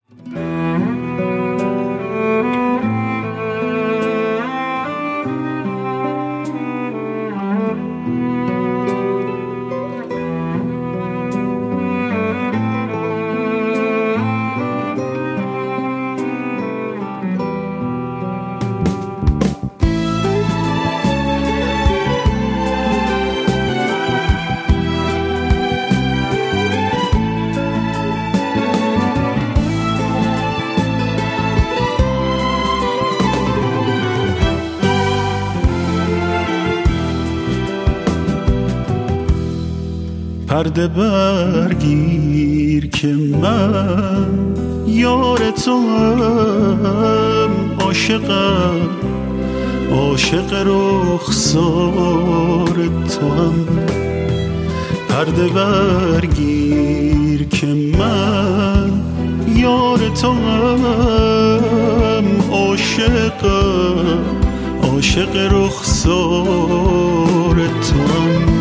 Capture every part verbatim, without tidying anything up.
پرده برگیر که من یار تو هم، عاشقم عاشق رخسار تو هم. پرده برگیر که من یار تو هم، عاشقم عاشق رخسار تو هم.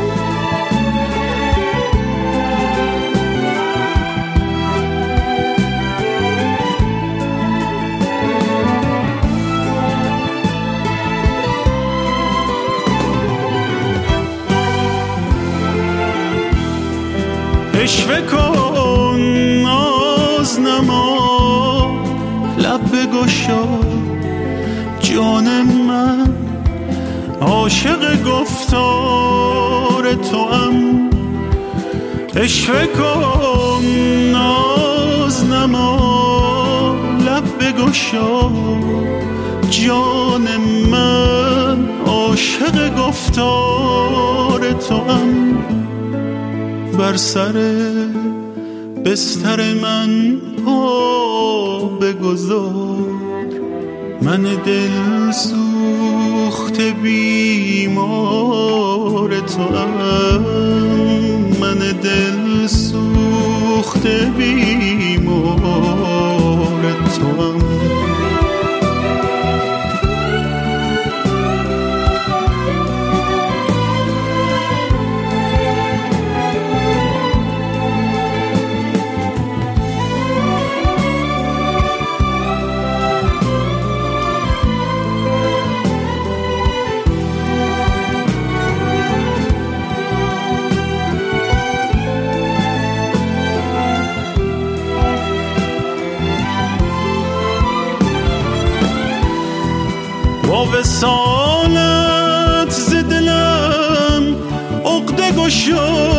عشوه کن ناز نما، لب بگشا جان من، عاشق گفتار توام. عشوه کن ناز نما، لب بگشا جان من، عاشق گفتار توام. بر سر بستر من پا بگذار، من دل سوخته بیمار توام. من دل سوخته بیمار توام. با وصالت ز دلم عقده گشا،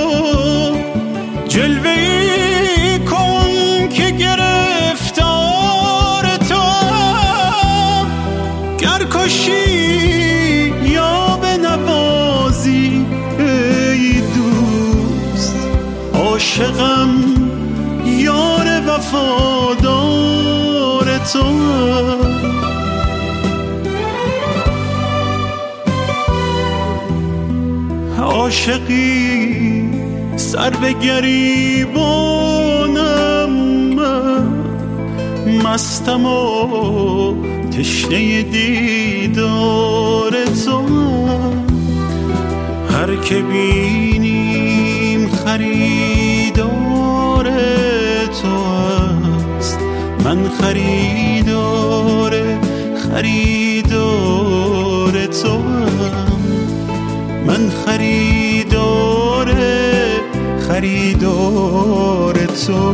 جلوه‌ای کن که گرفتار توام. گر کشی یا بنوازی ای دوست، عاشقم یار وفادار توام. عاشقی سر به گریبانم، من مستم و تشنه دیدار تو. هر که بینیم خریدار تو است، من خریدار خریدار تو. من خریدار خریدار تو.